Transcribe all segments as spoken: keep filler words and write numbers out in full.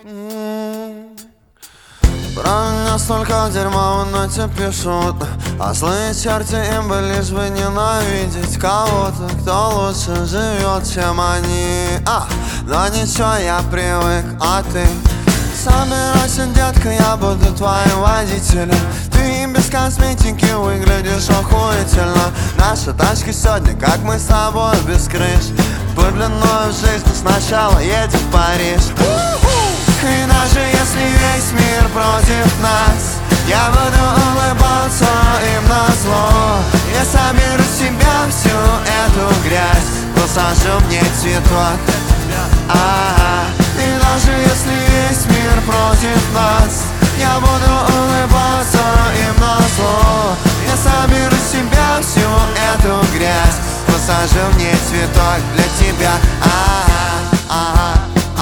Про меня столько дерьма в ноте пишут, а злые черти им бы лишь бы ненавидеть кого-то, кто лучше живет, чем они. А, но ничего, я привык, а ты? Собирайся, детка, я буду твоим водителем. Ты без косметики выглядишь охуительно. Наша тачка сегодня, как мы с тобой без крыш. Подлинную жизнь сначала едем в Париж. И даже если весь мир против нас, я буду улыбаться им назло. Я соберу с себя всю эту грязь, посажу мне цветок. А-а-а. И даже если весь мир против нас, я буду улыбаться им назло. Я соберу с себя всю эту грязь, посажу мне цветок для тебя. А-а-а.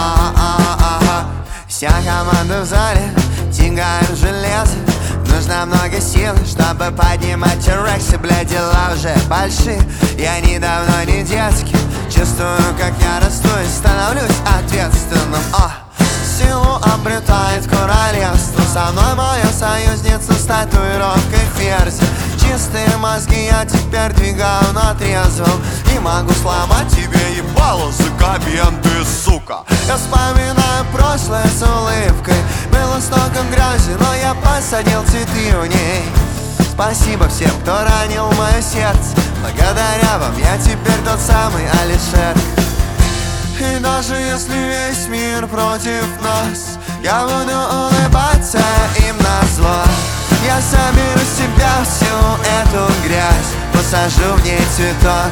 Вся команда в зале, тягаем железо. Нужно много сил, чтобы поднимать рексы. Бля, дела уже большие, я недавно не детский. Чувствую, как я расту и становлюсь ответственным. О, силу обретает королевство. Со мной моя союзница с татуировкой ферзя. Чистые мозги я теперь двигаю на трезвом и могу сломать тебе ебало за комменты, сука. Я вспоминаю прошлое с улыбкой. Было столько грязи, но я посадил цветы в ней. Спасибо всем, кто ранил мое сердце. Благодаря вам я теперь тот самый Алишер. И даже если весь мир против нас, я буду улыбаться им назло. Я соберу с себя всю эту грязь, посажу в ней цветок.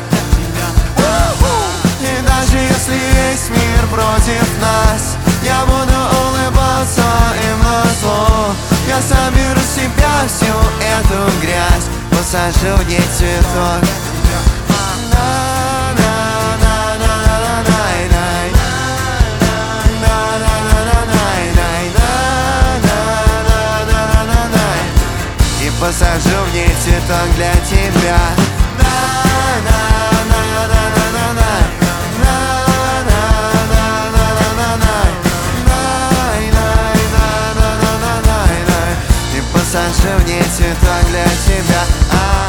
И даже если весь мир против нас, я буду улыбаться им назло. Я соберу с себя всю эту грязь, посажу в ней цветок. Посажу в ней цветок для тебя. И посажу в ней цветок для тебя.